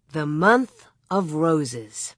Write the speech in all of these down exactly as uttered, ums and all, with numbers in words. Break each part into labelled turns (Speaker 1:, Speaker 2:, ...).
Speaker 1: The Month of Roses.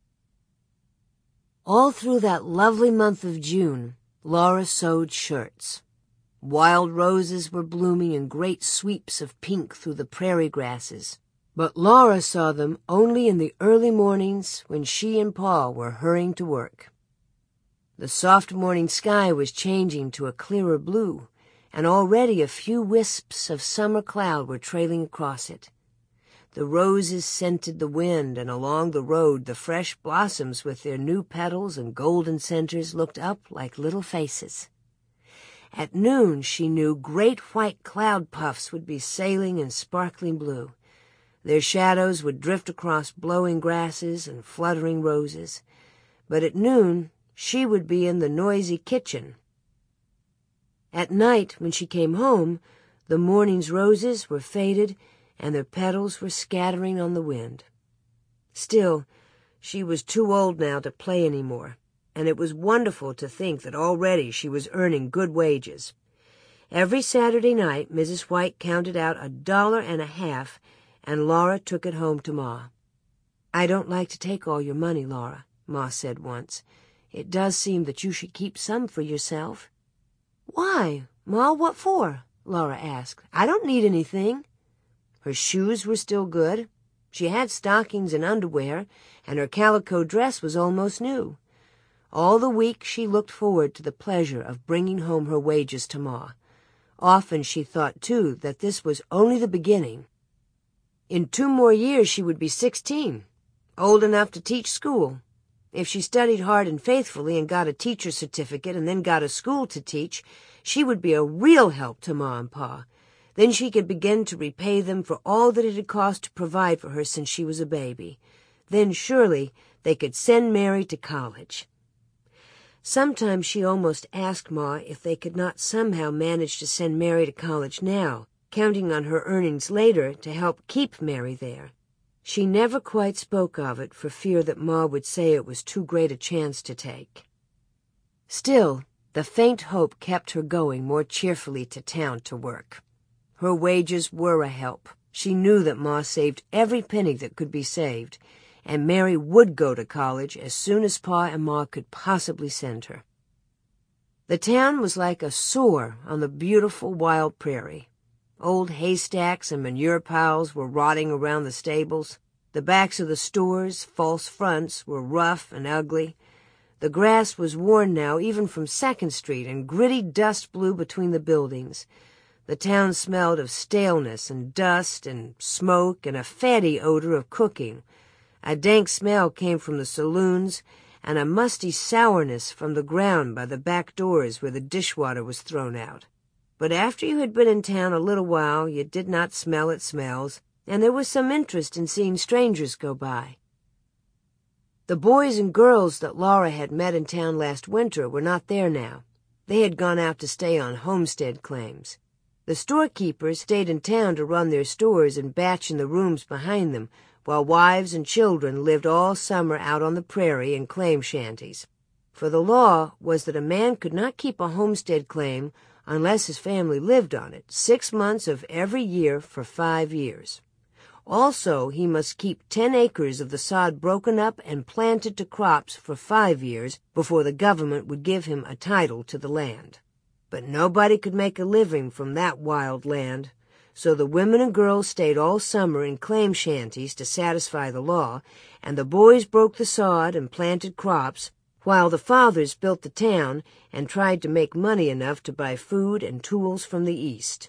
Speaker 1: All through that lovely month of June, Laura sewed shirts. Wild roses were blooming in great sweeps of pink through the prairie grasses, but Laura saw them only in the early mornings when she and Pa were hurrying to work. The soft morning sky was changing to a clearer blue, and already a few wisps of summer cloud were trailing across it. The roses scented the wind, and along the road the fresh blossoms with their new petals and golden centers looked up like little faces. At noon she knew great white cloud puffs would be sailing in sparkling blue. Their shadows would drift across blowing grasses and fluttering roses. But at noon she would be in the noisy kitchen. At night, when she came home, the morning's roses were faded and their petals were scattering on the wind. Still, she was too old now to play any more, and it was wonderful to think that already she was earning good wages. Every Saturday night Missus White counted out a dollar and a half, and Laura took it home to Ma. "I don't like to take all your money, Laura," Ma said once. "It does seem that you should keep some for yourself." "Why, Ma, what for?" Laura asked. "I don't need anything." Her shoes were still good. She had stockings and underwear, and her calico dress was almost new. All the week she looked forward to the pleasure of bringing home her wages to Ma. Often she thought, too, that this was only the beginning. In two more years she would be sixteen, old enough to teach school. If she studied hard and faithfully and got a teacher's certificate and then got a school to teach, she would be a real help to Ma and Pa. Then she could begin to repay them for all that it had cost to provide for her since she was a baby. Then surely they could send Mary to college. Sometimes she almost asked Ma if they could not somehow manage to send Mary to college now, counting on her earnings later to help keep Mary there. She never quite spoke of it for fear that Ma would say it was too great a chance to take. Still, the faint hope kept her going more cheerfully to town to work. Her wages were a help. She knew that Ma saved every penny that could be saved, and Mary would go to college as soon as Pa and Ma could possibly send her. The town was like a sore on the beautiful wild prairie. Old haystacks and manure piles were rotting around the stables. The backs of the stores, false fronts, were rough and ugly. The grass was worn now even from Second Street, and gritty dust blew between the buildings. The town smelled of staleness and dust and smoke and a fatty odor of cooking. A dank smell came from the saloons, and a musty sourness from the ground by the back doors where the dishwater was thrown out. But after you had been in town a little while, you did not smell its smells, and there was some interest in seeing strangers go by. The boys and girls that Laura had met in town last winter were not there now. They had gone out to stay on homestead claims. The storekeepers stayed in town to run their stores and batch in the rooms behind them, while wives and children lived all summer out on the prairie in claim shanties. For the law was that a man could not keep a homestead claim unless his family lived on it six months of every year for five years. Also, he must keep ten acres of the sod broken up and planted to crops for five years before the government would give him a title to the land. But nobody could make a living from that wild land, so the women and girls stayed all summer in claim shanties to satisfy the law, and the boys broke the sod and planted crops, while the fathers built the town and tried to make money enough to buy food and tools from the East.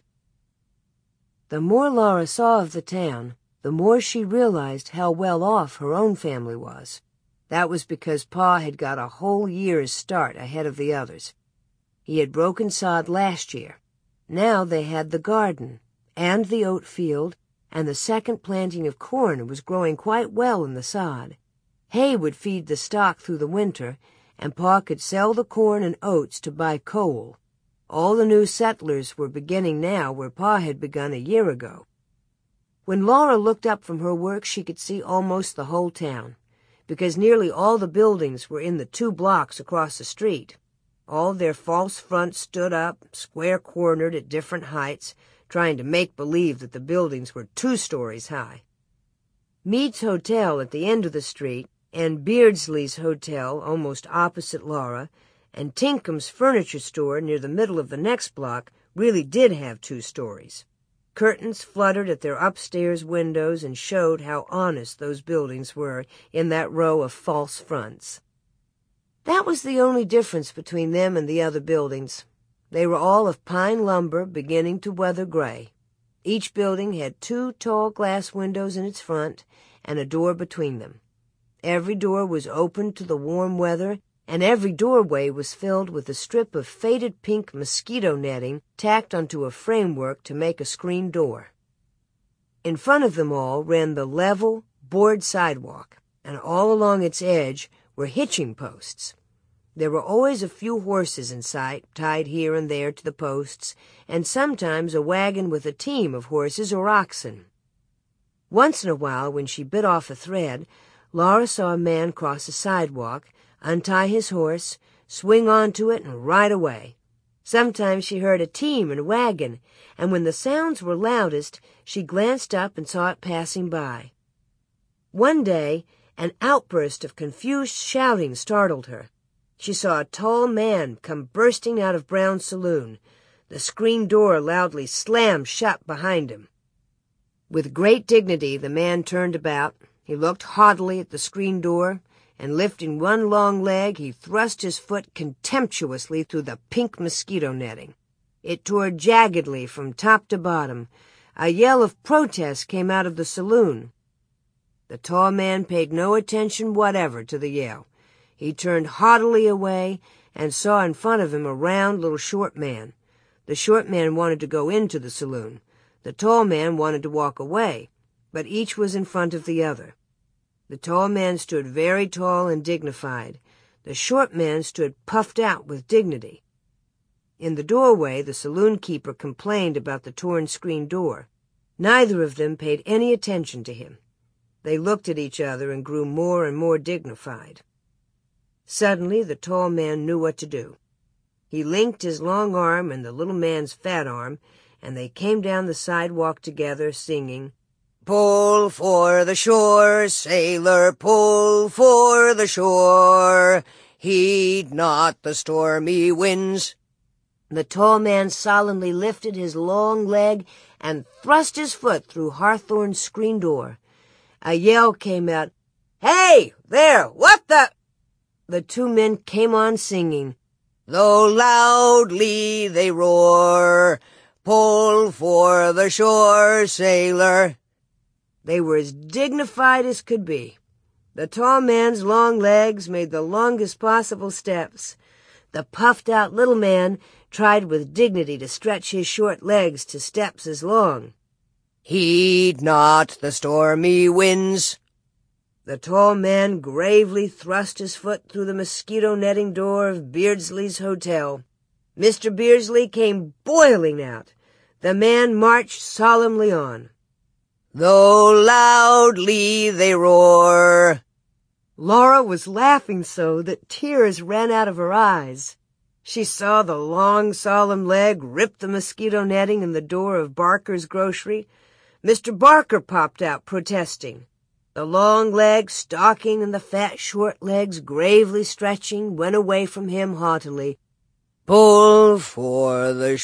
Speaker 1: The more Laura saw of the town, the more she realized how well off her own family was. That was because Pa had got a whole year's start ahead of the others. He had broken sod last year. Now they had the garden, and the oat field, and the second planting of corn was growing quite well in the sod. Hay would feed the stock through the winter, and Pa could sell the corn and oats to buy coal. All the new settlers were beginning now where Pa had begun a year ago. When Laura looked up from her work, she could see almost the whole town, because nearly all the buildings were in the two blocks across the street. All their false fronts stood up, square-cornered at different heights, trying to make believe that the buildings were two stories high. Mead's Hotel at the end of the street, and Beardsley's Hotel almost opposite Laura, and Tinkham's furniture store near the middle of the next block really did have two stories. Curtains fluttered at their upstairs windows and showed how honest those buildings were in that row of false fronts. That was the only difference between them and the other buildings. They were all of pine lumber beginning to weather gray. Each building had two tall glass windows in its front and a door between them. Every door was open to the warm weather, and every doorway was filled with a strip of faded pink mosquito netting tacked onto a framework to make a screen door. In front of them all ran the level, board sidewalk, and all along its edge were hitching posts. There were always a few horses in sight, tied here and there to the posts, and sometimes a wagon with a team of horses or oxen. Once in a while, when she bit off a thread, Laura saw a man cross a sidewalk, untie his horse, swing onto it, and ride away. Sometimes she heard a team and wagon, and when the sounds were loudest, she glanced up and saw it passing by. One day, an outburst of confused shouting startled her. She saw a tall man come bursting out of Brown's saloon. The screen door loudly slammed shut behind him. With great dignity, the man turned about. He looked haughtily at the screen door, and lifting one long leg, he thrust his foot contemptuously through the pink mosquito netting. It tore jaggedly from top to bottom. A yell of protest came out of the saloon. The tall man paid no attention whatever to the yell. He turned haughtily away and saw in front of him a round little short man. The short man wanted to go into the saloon. The tall man wanted to walk away, but each was in front of the other. The tall man stood very tall and dignified. The short man stood puffed out with dignity. In the doorway, the saloon keeper complained about the torn screen door. Neither of them paid any attention to him. They looked at each other and grew more and more dignified. Suddenly, the tall man knew what to do. He linked his long arm and the little man's fat arm, and they came down the sidewalk together, singing, "Pull for the shore, sailor, pull for the shore. Heed not the stormy winds." The tall man solemnly lifted his long leg and thrust his foot through Hawthorne's screen door. A yell came out, "Hey, there, what the—" The two men came on singing, "Though loudly they roar, pull for the shore, sailor." They were as dignified as could be. The tall man's long legs made the longest possible steps. The puffed-out little man tried with dignity to stretch his short legs to steps as long. "Heed not the stormy winds." The tall man gravely thrust his foot through the mosquito-netting door of Beardsley's Hotel. Mister Beardsley came boiling out. The man marched solemnly on. "Though loudly they roar." Laura was laughing so that tears ran out of her eyes. She saw the long, solemn leg rip the mosquito netting in the door of Barker's grocery. Mister Barker popped out, protesting. The long leg stalking and the fat short legs gravely stretching went away from him haughtily. "Pull for the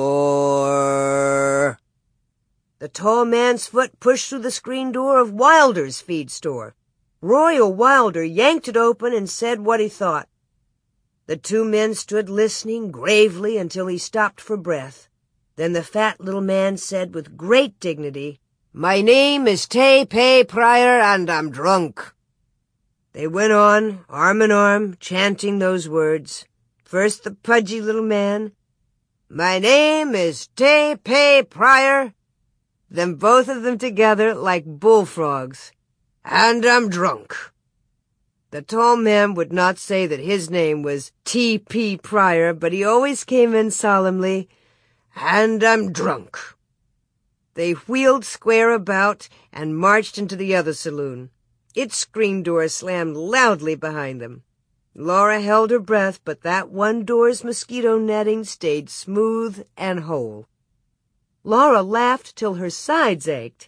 Speaker 1: shore." The tall man's foot pushed through the screen door of Wilder's feed store. Royal Wilder yanked it open and said what he thought. The two men stood listening gravely until he stopped for breath. Then the fat little man said with great dignity, "My name is Tay Pay Pryor, and I'm drunk." They went on, arm in arm, chanting those words. First the pudgy little man, "My name is Tay Pay Pryor." Then both of them together like bullfrogs, "And I'm drunk." The tall man would not say that his name was T P Pryor, but he always came in solemnly, "And I'm drunk." They wheeled square about and marched into the other saloon. Its screen door slammed loudly behind them. Laura held her breath, but that one door's mosquito netting stayed smooth and whole. Laura laughed till her sides ached.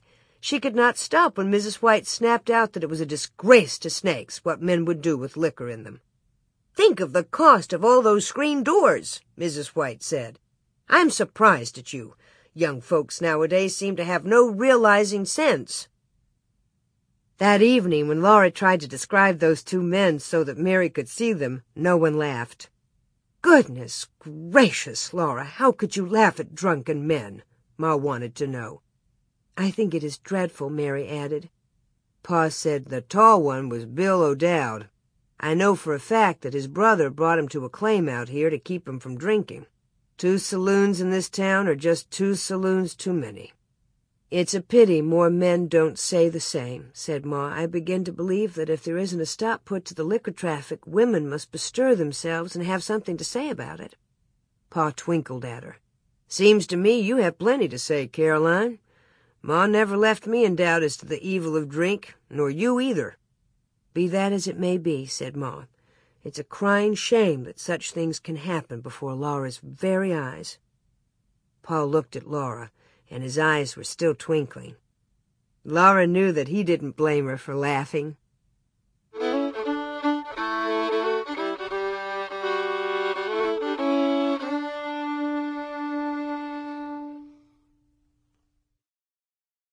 Speaker 1: She could not stop when Missus White snapped out that it was a disgrace to snakes what men would do with liquor in them. "Think of the cost of all those screen doors," Missus White said. "I'm surprised at you. Young folks nowadays seem to have no realizing sense." That evening, when Laura tried to describe those two men so that Mary could see them, no one laughed. "Goodness gracious, Laura, how could you laugh at drunken men?" Ma wanted to know. "I think it is dreadful," Mary added. Pa said the tall one was Bill O'Dowd. I know for a fact that his brother brought him to a claim out here to keep him from drinking. Two saloons in this town are just two saloons too many. "It's a pity more men don't say the same," said Ma. "I begin to believe that if there isn't a stop put to the liquor traffic, women must bestir themselves and have something to say about it." Pa twinkled at her. "Seems to me you have plenty to say, Caroline. Ma never left me in doubt as to the evil of drink, nor you either." "Be that as it may be," said Ma, "it's a crying shame that such things can happen before Laura's very eyes." Pa looked at Laura, and his eyes were still twinkling. Laura knew that he didn't blame her for laughing.